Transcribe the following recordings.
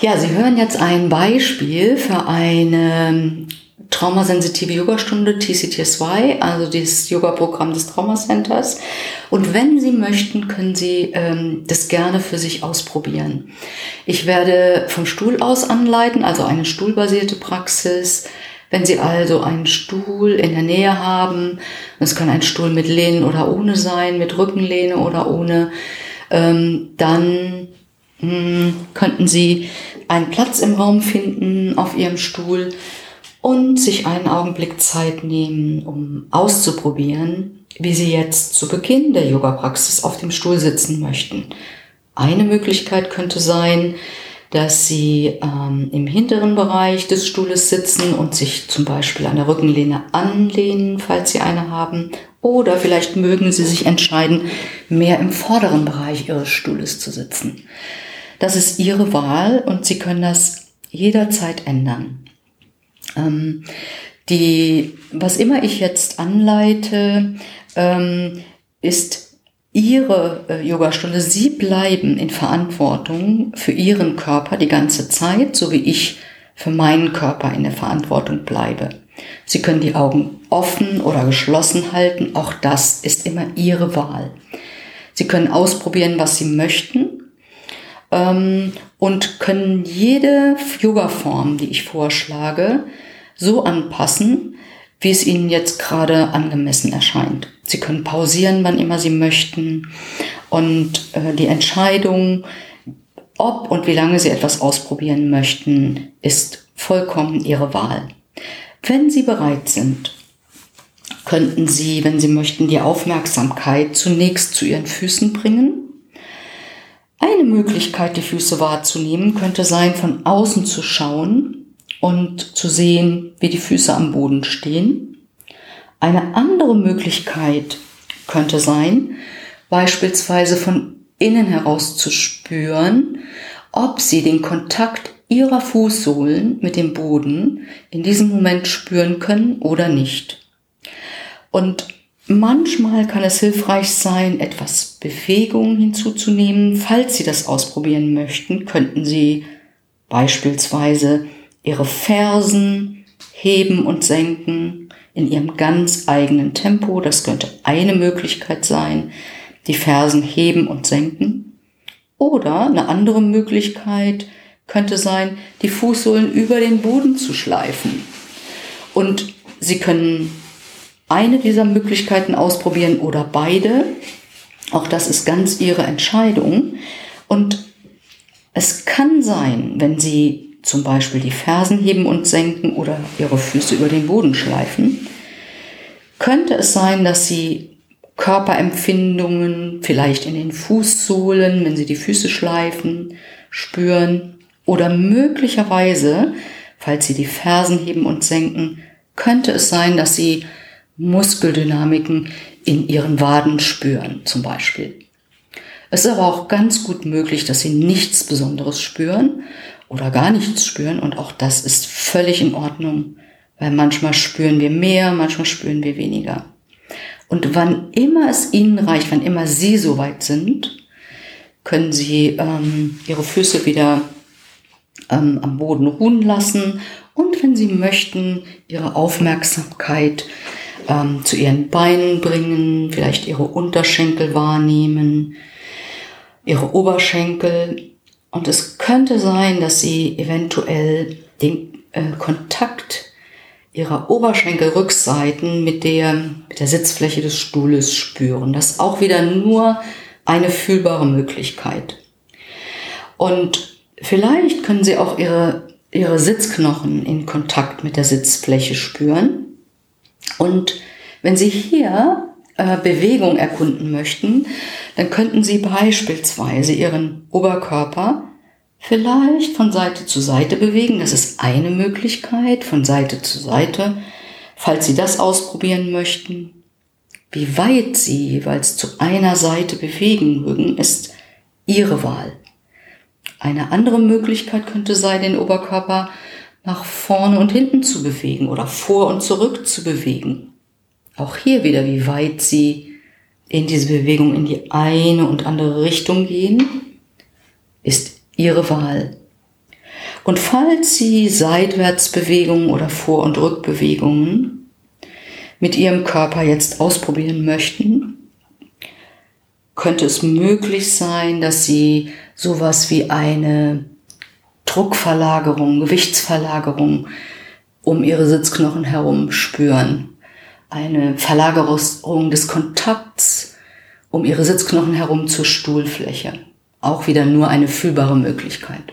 Ja, Sie hören jetzt ein Beispiel für eine traumasensitive Yogastunde TCTSY, also das Yoga-Programm des Traumacenters. Und wenn Sie möchten, können Sie das gerne für sich ausprobieren. Ich werde vom Stuhl aus anleiten, also eine stuhlbasierte Praxis. Wenn Sie also einen Stuhl in der Nähe haben, es kann ein Stuhl mit Lehnen oder ohne sein, mit Rückenlehne oder ohne, dann könnten Sie einen Platz im Raum finden auf Ihrem Stuhl und sich einen Augenblick Zeit nehmen, um auszuprobieren, wie Sie jetzt zu Beginn der Yoga-Praxis auf dem Stuhl sitzen möchten. Eine Möglichkeit könnte sein, dass Sie im hinteren Bereich des Stuhles sitzen und sich zum Beispiel an der Rückenlehne anlehnen, falls Sie eine haben. Oder vielleicht mögen Sie sich entscheiden, mehr im vorderen Bereich Ihres Stuhles zu sitzen. Das ist Ihre Wahl und Sie können das jederzeit ändern. Was immer ich jetzt anleite, ist Ihre Yogastunde. Sie bleiben in Verantwortung für Ihren Körper die ganze Zeit, so wie ich für meinen Körper in der Verantwortung bleibe. Sie können die Augen offen oder geschlossen halten. Auch das ist immer Ihre Wahl. Sie können ausprobieren, was Sie möchten. Und können jede Yoga-Form, die ich vorschlage, so anpassen, wie es Ihnen jetzt gerade angemessen erscheint. Sie können pausieren, wann immer Sie möchten, und die Entscheidung, ob und wie lange Sie etwas ausprobieren möchten, ist vollkommen Ihre Wahl. Wenn Sie bereit sind, könnten Sie, wenn Sie möchten, die Aufmerksamkeit zunächst zu Ihren Füßen bringen. Eine Möglichkeit, die Füße wahrzunehmen, könnte sein, von außen zu schauen und zu sehen, wie die Füße am Boden stehen. Eine andere Möglichkeit könnte sein, beispielsweise von innen heraus zu spüren, ob Sie den Kontakt Ihrer Fußsohlen mit dem Boden in diesem Moment spüren können oder nicht. Und manchmal kann es hilfreich sein, etwas Bewegung hinzuzunehmen. Falls Sie das ausprobieren möchten, könnten Sie beispielsweise Ihre Fersen heben und senken in Ihrem ganz eigenen Tempo. Das könnte eine Möglichkeit sein, die Fersen heben und senken. Oder eine andere Möglichkeit könnte sein, die Fußsohlen über den Boden zu schleifen. Und Sie können eine dieser Möglichkeiten ausprobieren oder beide. Auch das ist ganz Ihre Entscheidung. Und es kann sein, wenn Sie zum Beispiel die Fersen heben und senken oder Ihre Füße über den Boden schleifen, könnte es sein, dass Sie Körperempfindungen vielleicht in den Fußsohlen, wenn Sie die Füße schleifen, spüren. Oder möglicherweise, falls Sie die Fersen heben und senken, könnte es sein, dass Sie Muskeldynamiken in Ihren Waden spüren, zum Beispiel. Es ist aber auch ganz gut möglich, dass Sie nichts Besonderes spüren oder gar nichts spüren, und auch das ist völlig in Ordnung, weil manchmal spüren wir mehr, manchmal spüren wir weniger. Und wann immer es Ihnen reicht, wann immer Sie soweit sind, können Sie Ihre Füße wieder am Boden ruhen lassen und, wenn Sie möchten, Ihre Aufmerksamkeit zu Ihren Beinen bringen, vielleicht Ihre Unterschenkel wahrnehmen, Ihre Oberschenkel. Und es könnte sein, dass Sie eventuell den Kontakt Ihrer Oberschenkelrückseiten mit der Sitzfläche des Stuhles spüren. Das ist auch wieder nur eine fühlbare Möglichkeit. Und vielleicht können Sie auch Ihre Sitzknochen in Kontakt mit der Sitzfläche spüren. Und wenn Sie hier Bewegung erkunden möchten, dann könnten Sie beispielsweise Ihren Oberkörper vielleicht von Seite zu Seite bewegen. Das ist eine Möglichkeit, von Seite zu Seite, falls Sie das ausprobieren möchten. Wie weit Sie jeweils zu einer Seite bewegen mögen, ist Ihre Wahl. Eine andere Möglichkeit könnte sein, den Oberkörper nach vorne und hinten zu bewegen oder vor und zurück zu bewegen. Auch hier wieder, wie weit Sie in diese Bewegung in die eine und andere Richtung gehen, ist Ihre Wahl. Und falls Sie Seitwärtsbewegungen oder Vor- und Rückbewegungen mit Ihrem Körper jetzt ausprobieren möchten, könnte es möglich sein, dass Sie sowas wie eine Druckverlagerung, Gewichtsverlagerung um Ihre Sitzknochen herum spüren. Eine Verlagerung des Kontakts um Ihre Sitzknochen herum zur Stuhlfläche. Auch wieder nur eine fühlbare Möglichkeit.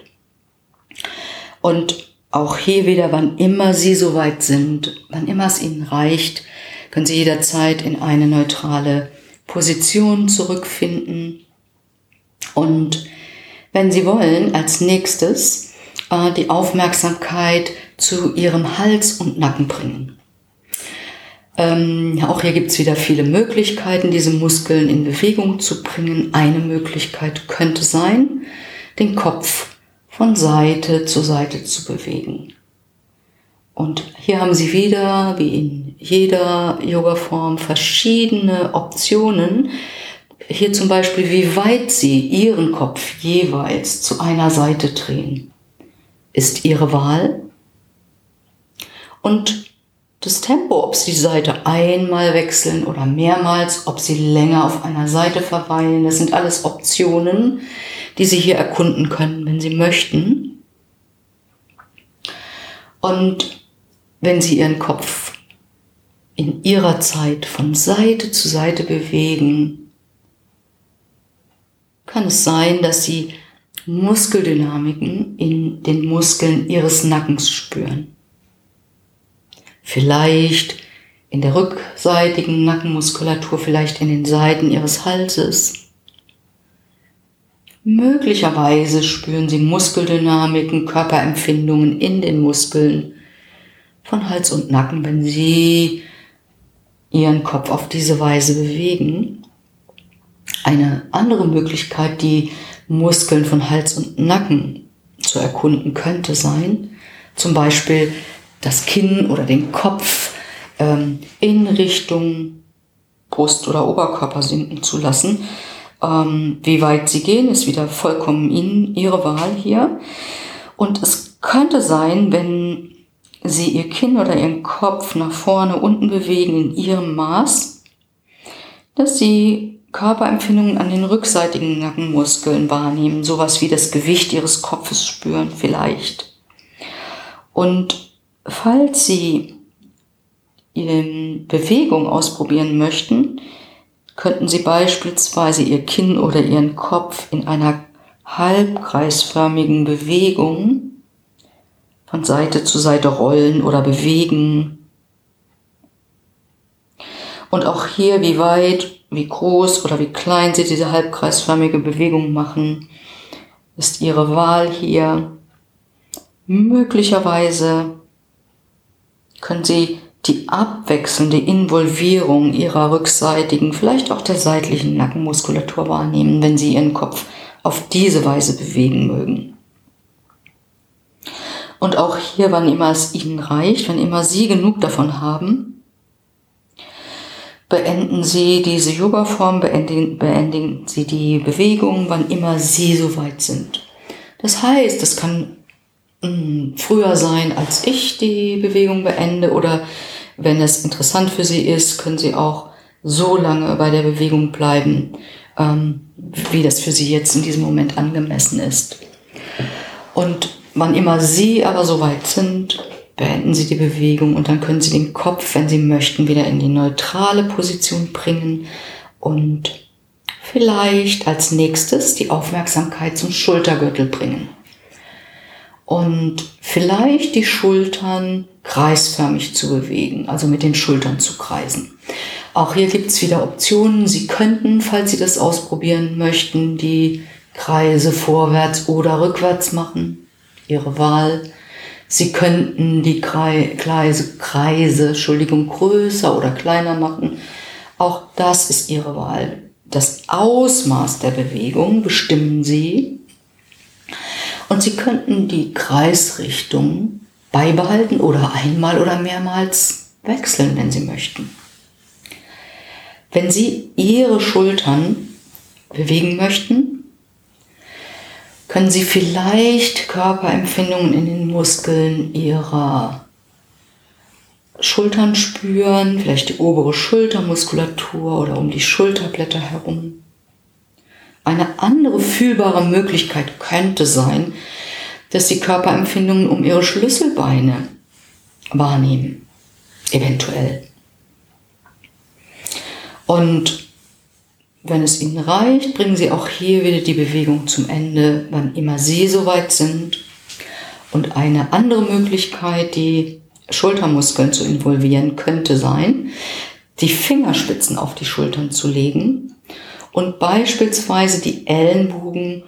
Und auch hier wieder, wann immer Sie soweit sind, wann immer es Ihnen reicht, können Sie jederzeit in eine neutrale Position zurückfinden. Und wenn Sie wollen, als nächstes die Aufmerksamkeit zu Ihrem Hals und Nacken bringen. Auch hier gibt es wieder viele Möglichkeiten, diese Muskeln in Bewegung zu bringen. Eine Möglichkeit könnte sein, den Kopf von Seite zu Seite zu bewegen. Und hier haben Sie wieder, wie in jeder Yoga-Form, verschiedene Optionen. Hier zum Beispiel, wie weit Sie Ihren Kopf jeweils zu einer Seite drehen, ist Ihre Wahl. Und das Tempo, ob Sie die Seite einmal wechseln oder mehrmals, ob Sie länger auf einer Seite verweilen, das sind alles Optionen, die Sie hier erkunden können, wenn Sie möchten. Und wenn Sie Ihren Kopf in Ihrer Zeit von Seite zu Seite bewegen, kann es sein, dass Sie Muskeldynamiken in den Muskeln Ihres Nackens spüren. Vielleicht in der rückseitigen Nackenmuskulatur, vielleicht in den Seiten Ihres Halses. Möglicherweise spüren Sie Muskeldynamiken, Körperempfindungen in den Muskeln von Hals und Nacken, wenn Sie Ihren Kopf auf diese Weise bewegen. Eine andere Möglichkeit, die Muskeln von Hals und Nacken zu erkunden, könnte sein, zum Beispiel das Kinn oder den Kopf in Richtung Brust oder Oberkörper sinken zu lassen. Wie weit Sie gehen, ist wieder vollkommen Ihre Wahl hier. Und es könnte sein, wenn Sie Ihr Kinn oder Ihren Kopf nach vorne, unten bewegen in Ihrem Maß, dass Sie Körperempfindungen an den rückseitigen Nackenmuskeln wahrnehmen, sowas wie das Gewicht Ihres Kopfes spüren vielleicht. Und falls Sie Bewegung ausprobieren möchten, könnten Sie beispielsweise Ihr Kinn oder Ihren Kopf in einer halbkreisförmigen Bewegung von Seite zu Seite rollen oder bewegen. Und auch hier, wie weit, wie groß oder wie klein Sie diese halbkreisförmige Bewegung machen, ist Ihre Wahl hier. Möglicherweise können Sie die abwechselnde Involvierung Ihrer rückseitigen, vielleicht auch der seitlichen Nackenmuskulatur wahrnehmen, wenn Sie Ihren Kopf auf diese Weise bewegen mögen. Und auch hier, wann immer es Ihnen reicht, wann immer Sie genug davon haben, beenden Sie diese Yoga-Form, beenden Sie die Bewegung, wann immer Sie soweit sind. Das heißt, es kann früher sein, als ich die Bewegung beende, oder wenn es interessant für Sie ist, können Sie auch so lange bei der Bewegung bleiben, wie das für Sie jetzt in diesem Moment angemessen ist. Und wann immer Sie aber soweit sind, beenden Sie die Bewegung und dann können Sie den Kopf, wenn Sie möchten, wieder in die neutrale Position bringen und vielleicht als nächstes die Aufmerksamkeit zum Schultergürtel bringen. Und vielleicht die Schultern kreisförmig zu bewegen, also mit den Schultern zu kreisen. Auch hier gibt es wieder Optionen. Sie könnten, falls Sie das ausprobieren möchten, die Kreise vorwärts oder rückwärts machen. Ihre Wahl. Sie könnten die Kreise größer oder kleiner machen. Auch das ist Ihre Wahl. Das Ausmaß der Bewegung bestimmen Sie. Und Sie könnten die Kreisrichtung beibehalten oder einmal oder mehrmals wechseln, wenn Sie möchten. Wenn Sie Ihre Schultern bewegen möchten, können Sie vielleicht Körperempfindungen in den Muskeln Ihrer Schultern spüren, vielleicht die obere Schultermuskulatur oder um die Schulterblätter herum. Eine andere fühlbare Möglichkeit könnte sein, dass Sie Körperempfindungen um Ihre Schlüsselbeine wahrnehmen, eventuell. Und wenn es Ihnen reicht, bringen Sie auch hier wieder die Bewegung zum Ende, wann immer Sie soweit sind. Und eine andere Möglichkeit, die Schultermuskeln zu involvieren, könnte sein, die Fingerspitzen auf die Schultern zu legen und beispielsweise die Ellenbogen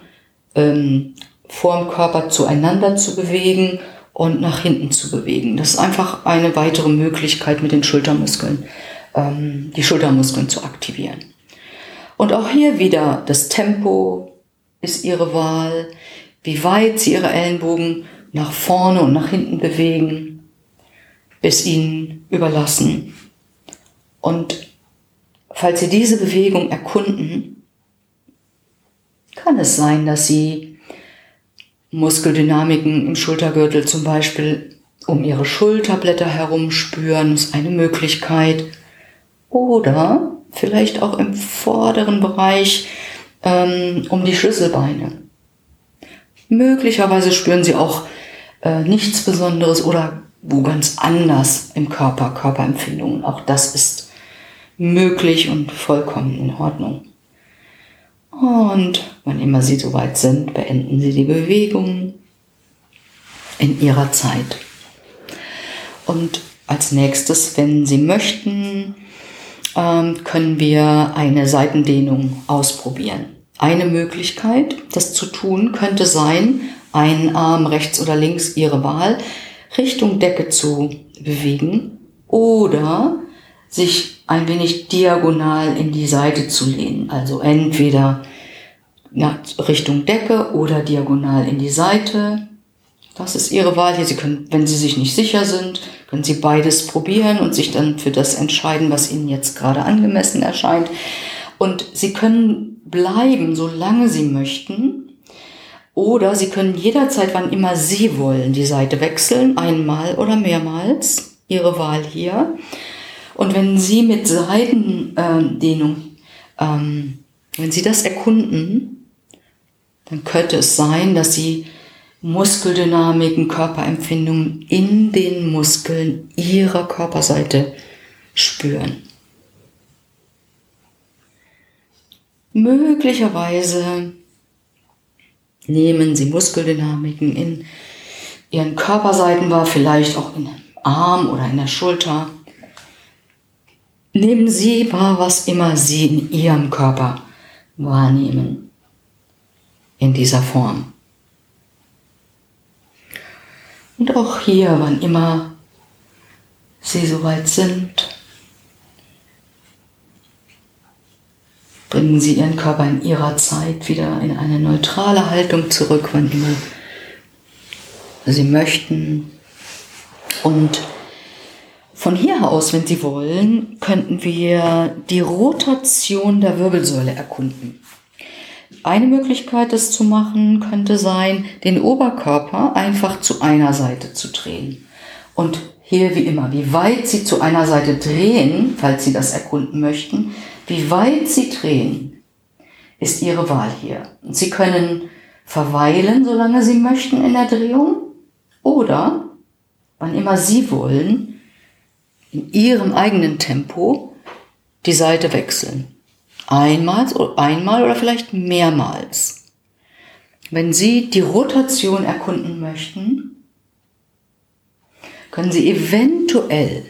vorm Körper zueinander zu bewegen und nach hinten zu bewegen. Das ist einfach eine weitere Möglichkeit, mit den Schultermuskeln, die Schultermuskeln zu aktivieren. Und auch hier wieder das Tempo ist Ihre Wahl, wie weit Sie Ihre Ellenbogen nach vorne und nach hinten bewegen, ist Ihnen überlassen. Und falls Sie diese Bewegung erkunden, kann es sein, dass Sie Muskeldynamiken im Schultergürtel zum Beispiel um Ihre Schulterblätter herum spüren, das ist eine Möglichkeit. Oder vielleicht auch im vorderen Bereich um die Schlüsselbeine. Möglicherweise spüren Sie auch nichts Besonderes oder wo ganz anders im Körper, Körperempfindungen. Auch das ist möglich und vollkommen in Ordnung. Und wann immer Sie soweit sind, beenden Sie die Bewegung in Ihrer Zeit. Und als nächstes, wenn Sie möchten, können wir eine Seitendehnung ausprobieren. Eine Möglichkeit, das zu tun, könnte sein, einen Arm rechts oder links, Ihre Wahl, Richtung Decke zu bewegen oder sich ein wenig diagonal in die Seite zu lehnen. Also entweder Richtung Decke oder diagonal in die Seite. Das ist Ihre Wahl hier. Sie können, wenn Sie sich nicht sicher sind, können Sie beides probieren und sich dann für das entscheiden, was Ihnen jetzt gerade angemessen erscheint. Und Sie können bleiben, solange Sie möchten. Oder Sie können jederzeit, wann immer Sie wollen, die Seite wechseln, einmal oder mehrmals. Ihre Wahl hier. Und wenn Sie mit Seitendehnung, wenn Sie das erkunden, dann könnte es sein, dass Sie Muskeldynamiken, Körperempfindungen in den Muskeln Ihrer Körperseite spüren. Möglicherweise nehmen Sie Muskeldynamiken in Ihren Körperseiten wahr, vielleicht auch in dem Arm oder in der Schulter. Nehmen Sie wahr, was immer Sie in Ihrem Körper wahrnehmen, in dieser Form. Und auch hier, wann immer Sie soweit sind, bringen Sie Ihren Körper in Ihrer Zeit wieder in eine neutrale Haltung zurück, wann immer Sie möchten. Und von hier aus, wenn Sie wollen, könnten wir die Rotation der Wirbelsäule erkunden. Eine Möglichkeit, das zu machen, könnte sein, den Oberkörper einfach zu einer Seite zu drehen. Und hier wie immer, wie weit Sie zu einer Seite drehen, falls Sie das erkunden möchten, wie weit Sie drehen, ist Ihre Wahl hier. Und Sie können verweilen, solange Sie möchten in der Drehung, oder, wann immer Sie wollen, in Ihrem eigenen Tempo die Seite wechseln. Einmal oder vielleicht mehrmals. Wenn Sie die Rotation erkunden möchten, können Sie eventuell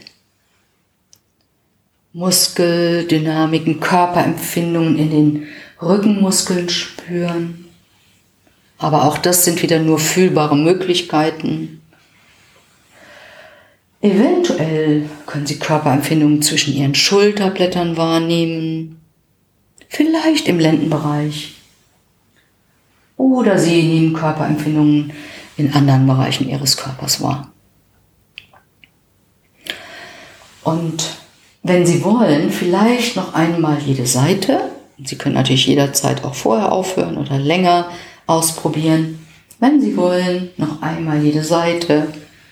Muskeldynamiken, Körperempfindungen in den Rückenmuskeln spüren. Aber auch das sind wieder nur fühlbare Möglichkeiten. Eventuell können Sie Körperempfindungen zwischen Ihren Schulterblättern wahrnehmen. Vielleicht im Lendenbereich. Oder Sie nehmen Körperempfindungen in anderen Bereichen Ihres Körpers wahr. Und wenn Sie wollen, vielleicht noch einmal jede Seite. Sie können natürlich jederzeit auch vorher aufhören oder länger ausprobieren. Wenn Sie wollen, noch einmal jede Seite.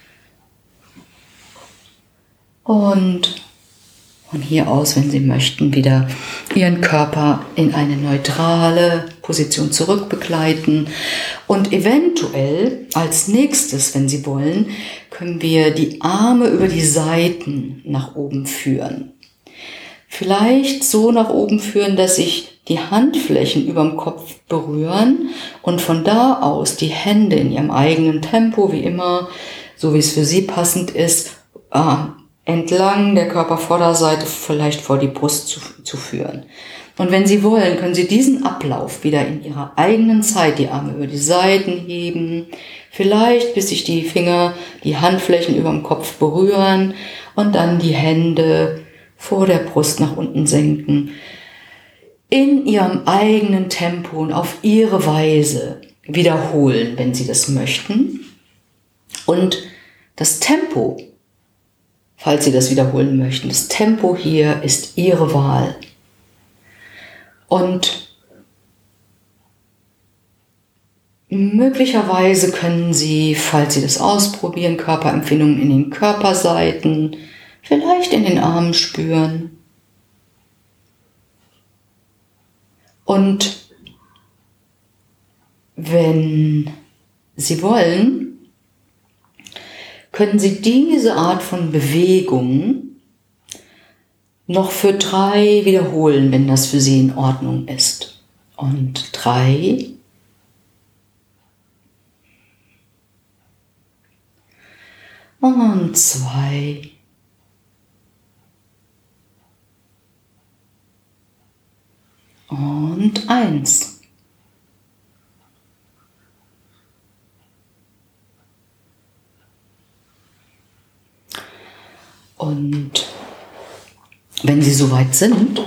Und von hier aus, wenn Sie möchten, wieder Ihren Körper in eine neutrale Position zurückbegleiten. Und eventuell als nächstes, wenn Sie wollen, können wir die Arme über die Seiten nach oben führen. Vielleicht so nach oben führen, dass sich die Handflächen über dem Kopf berühren und von da aus die Hände in ihrem eigenen Tempo, wie immer, so wie es für Sie passend ist, entlang der Körpervorderseite vielleicht vor die Brust zu führen. Und wenn Sie wollen, können Sie diesen Ablauf wieder in Ihrer eigenen Zeit, die Arme über die Seiten heben, vielleicht bis sich die Finger, die Handflächen über dem Kopf berühren und dann die Hände vor der Brust nach unten senken. In Ihrem eigenen Tempo und auf Ihre Weise wiederholen, wenn Sie das möchten. Und das Tempo, falls Sie das wiederholen möchten, das Tempo hier ist Ihre Wahl. Und möglicherweise können Sie, falls Sie das ausprobieren, Körperempfindungen in den Körperseiten, vielleicht in den Armen spüren. Und wenn Sie wollen, können Sie diese Art von Bewegung noch für 3 wiederholen, wenn das für Sie in Ordnung ist. Und 3. Und 2. Und 1. Und wenn Sie soweit sind,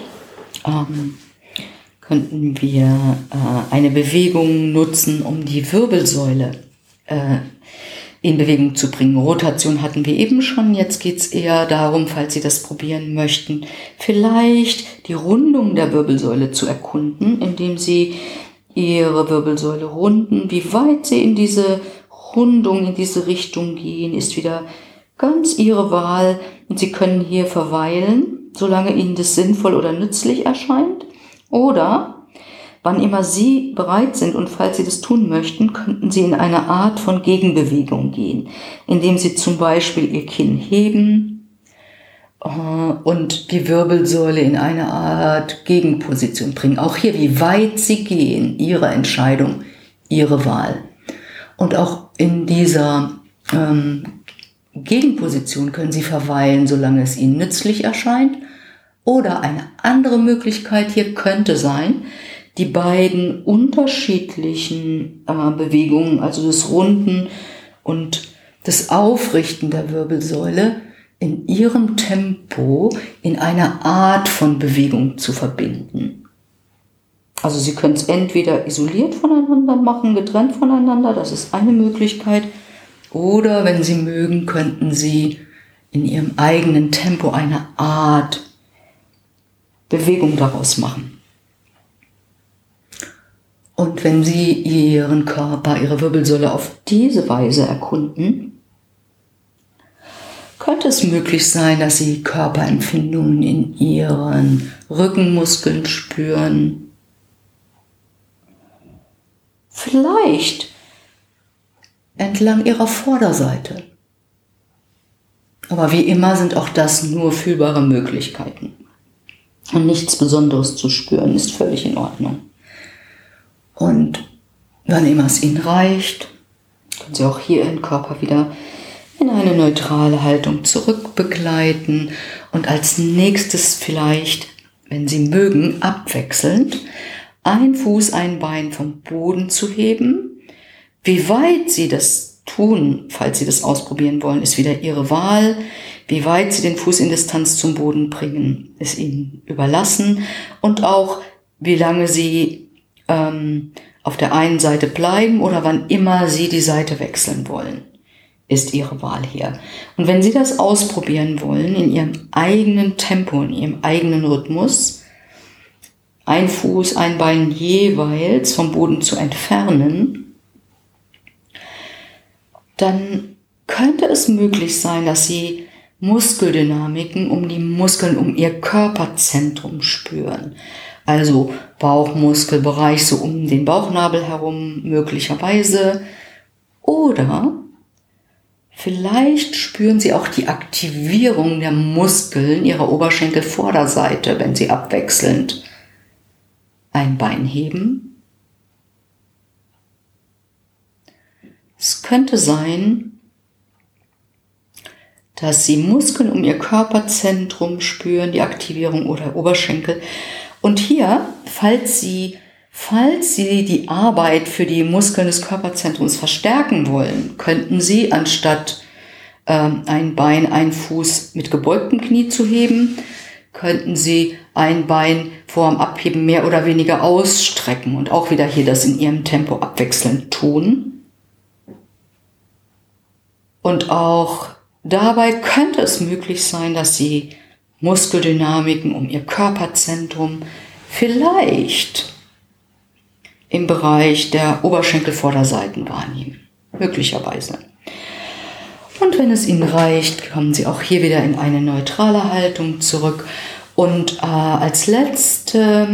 könnten wir eine Bewegung nutzen, um die Wirbelsäule in Bewegung zu bringen. Rotation hatten wir eben schon, jetzt geht es eher darum, falls Sie das probieren möchten, vielleicht die Rundung der Wirbelsäule zu erkunden, indem Sie Ihre Wirbelsäule runden. Wie weit Sie in diese Rundung, in diese Richtung gehen, ist wieder ganz Ihre Wahl und Sie können hier verweilen, solange Ihnen das sinnvoll oder nützlich erscheint. Oder, wann immer Sie bereit sind und falls Sie das tun möchten, könnten Sie in eine Art von Gegenbewegung gehen, indem Sie zum Beispiel Ihr Kinn heben und die Wirbelsäule in eine Art Gegenposition bringen. Auch hier, wie weit Sie gehen, Ihre Entscheidung, Ihre Wahl. Und auch in dieser Gegenposition können Sie verweilen, solange es Ihnen nützlich erscheint. Oder eine andere Möglichkeit hier könnte sein, die beiden unterschiedlichen Bewegungen, also das Runden und das Aufrichten der Wirbelsäule in ihrem Tempo in einer Art von Bewegung zu verbinden. Also Sie können es entweder isoliert voneinander machen, getrennt voneinander, das ist eine Möglichkeit. Oder wenn Sie mögen, könnten Sie in Ihrem eigenen Tempo eine Art Bewegung daraus machen. Und wenn Sie Ihren Körper, Ihre Wirbelsäule auf diese Weise erkunden, könnte es möglich sein, dass Sie Körperempfindungen in Ihren Rückenmuskeln spüren. Vielleicht entlang Ihrer Vorderseite. Aber wie immer sind auch das nur fühlbare Möglichkeiten. Und nichts Besonderes zu spüren ist völlig in Ordnung. Und wann immer es Ihnen reicht, können Sie auch hier Ihren Körper wieder in eine neutrale Haltung zurückbegleiten und als nächstes vielleicht, wenn Sie mögen, abwechselnd ein Fuß, ein Bein vom Boden zu heben. Wie weit Sie das tun, falls Sie das ausprobieren wollen, ist wieder Ihre Wahl. Wie weit Sie den Fuß in Distanz zum Boden bringen, ist Ihnen überlassen. Und auch, wie lange Sie auf der einen Seite bleiben oder wann immer Sie die Seite wechseln wollen, ist Ihre Wahl hier. Und wenn Sie das ausprobieren wollen, in Ihrem eigenen Tempo, in Ihrem eigenen Rhythmus, ein Fuß, ein Bein jeweils vom Boden zu entfernen, dann könnte es möglich sein, dass Sie Muskeldynamiken um die Muskeln, um Ihr Körperzentrum spüren. Also Bauchmuskelbereich so um den Bauchnabel herum möglicherweise. Oder vielleicht spüren Sie auch die Aktivierung der Muskeln Ihrer Oberschenkelvorderseite, wenn Sie abwechselnd ein Bein heben. Es könnte sein, dass Sie Muskeln um Ihr Körperzentrum spüren, die Aktivierung oder Oberschenkel. Und hier, falls Sie die Arbeit für die Muskeln des Körperzentrums verstärken wollen, könnten Sie, anstatt ein Bein, ein Fuß mit gebeugtem Knie zu heben, könnten Sie ein Bein vor dem Abheben mehr oder weniger ausstrecken und auch wieder hier das in Ihrem Tempo abwechselnd tun. Und auch dabei könnte es möglich sein, dass Sie Muskeldynamiken um Ihr Körperzentrum vielleicht im Bereich der Oberschenkelvorderseiten wahrnehmen. Möglicherweise. Und wenn es Ihnen reicht, kommen Sie auch hier wieder in eine neutrale Haltung zurück. Und als letzte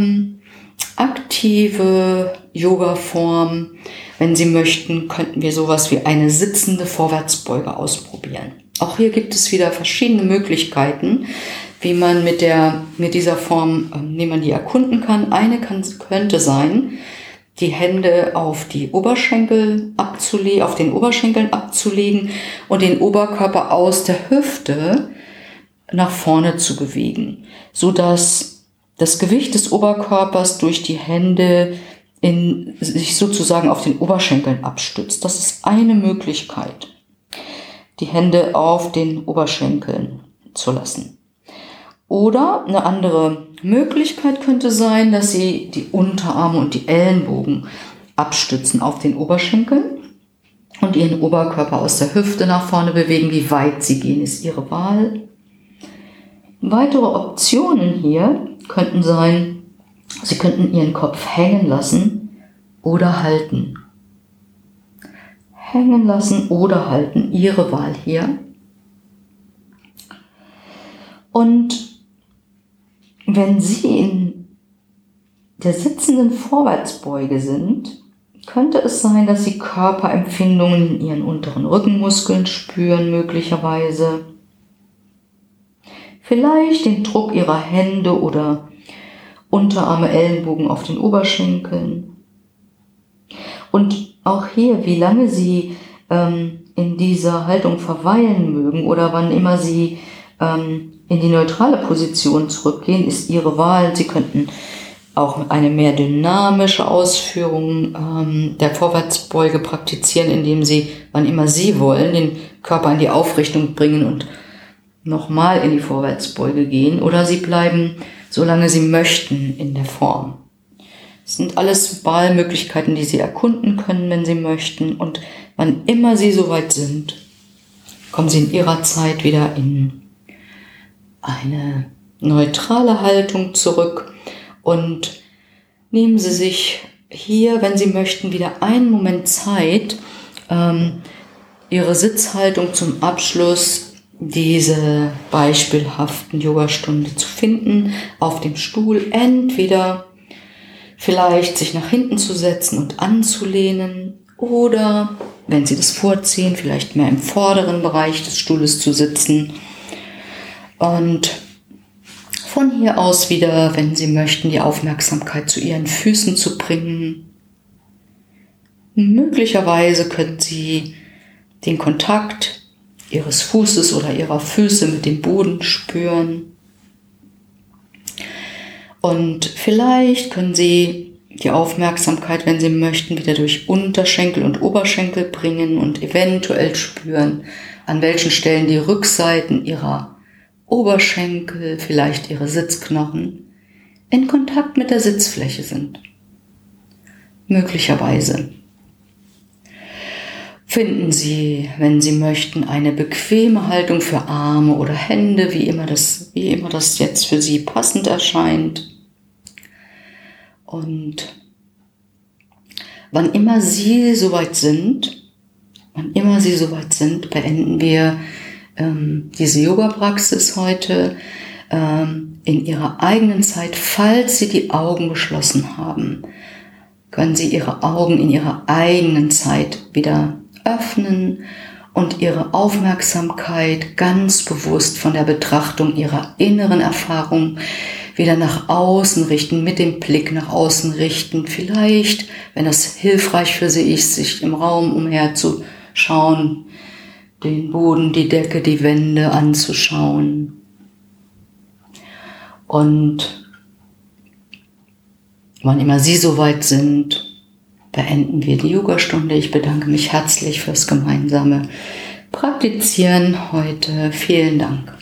aktive Yoga-Form, wenn Sie möchten, könnten wir sowas wie eine sitzende Vorwärtsbeuge ausprobieren. Auch hier gibt es wieder verschiedene Möglichkeiten, wie man mit dieser Form, wie man die erkunden kann. Eine könnte sein, die Hände auf den Oberschenkeln abzulegen und den Oberkörper aus der Hüfte nach vorne zu bewegen, sodass das Gewicht des Oberkörpers durch die Hände sich sozusagen auf den Oberschenkeln abstützt. Das ist eine Möglichkeit, die Hände auf den Oberschenkeln zu lassen. Oder eine andere Möglichkeit könnte sein, dass Sie die Unterarme und die Ellenbogen abstützen auf den Oberschenkeln und Ihren Oberkörper aus der Hüfte nach vorne bewegen. Wie weit Sie gehen, ist Ihre Wahl. Weitere Optionen hier könnten sein, Sie könnten Ihren Kopf hängen lassen oder halten. Hängen lassen oder halten, Ihre Wahl hier. Und wenn Sie in der sitzenden Vorwärtsbeuge sind, könnte es sein, dass Sie Körperempfindungen in Ihren unteren Rückenmuskeln spüren, möglicherweise. Vielleicht den Druck Ihrer Hände oder Unterarme, Ellenbogen auf den Oberschenkeln. Und auch hier, wie lange Sie in dieser Haltung verweilen mögen oder wann immer Sie in die neutrale Position zurückgehen, ist Ihre Wahl. Sie könnten auch eine mehr dynamische Ausführung der Vorwärtsbeuge praktizieren, indem Sie, wann immer Sie wollen, den Körper in die Aufrichtung bringen und nochmal in die Vorwärtsbeuge gehen. Oder Sie bleiben, solange Sie möchten, in der Form. Das sind alles Wahlmöglichkeiten, die Sie erkunden können, wenn Sie möchten. Und wann immer Sie soweit sind, kommen Sie in Ihrer Zeit wieder in eine neutrale Haltung zurück und nehmen Sie sich hier, wenn Sie möchten, wieder einen Moment Zeit, Ihre Sitzhaltung zum Abschluss diese beispielhaften Yogastunde zu finden, auf dem Stuhl, entweder vielleicht sich nach hinten zu setzen und anzulehnen oder, wenn Sie das vorziehen, vielleicht mehr im vorderen Bereich des Stuhles zu sitzen. Und von hier aus wieder, wenn Sie möchten, die Aufmerksamkeit zu Ihren Füßen zu bringen. Möglicherweise können Sie den Kontakt Ihres Fußes oder Ihrer Füße mit dem Boden spüren. Und vielleicht können Sie die Aufmerksamkeit, wenn Sie möchten, wieder durch Unterschenkel und Oberschenkel bringen und eventuell spüren, an welchen Stellen die Rückseiten Ihrer Oberschenkel, vielleicht Ihre Sitzknochen, in Kontakt mit der Sitzfläche sind. Möglicherweise finden Sie, wenn Sie möchten, eine bequeme Haltung für Arme oder Hände, wie immer das jetzt für Sie passend erscheint. Und wann immer Sie soweit sind, beenden wir diese Yoga-Praxis heute in Ihrer eigenen Zeit. Falls Sie die Augen geschlossen haben, können Sie Ihre Augen in Ihrer eigenen Zeit wieder öffnen und Ihre Aufmerksamkeit ganz bewusst von der Betrachtung Ihrer inneren Erfahrung wieder nach außen richten, mit dem Blick nach außen richten. Vielleicht, wenn das hilfreich für Sie ist, sich im Raum umherzuschauen, den Boden, die Decke, die Wände anzuschauen. Und wann immer Sie soweit sind, beenden wir die Yogastunde. Ich bedanke mich herzlich fürs gemeinsame Praktizieren heute. Vielen Dank.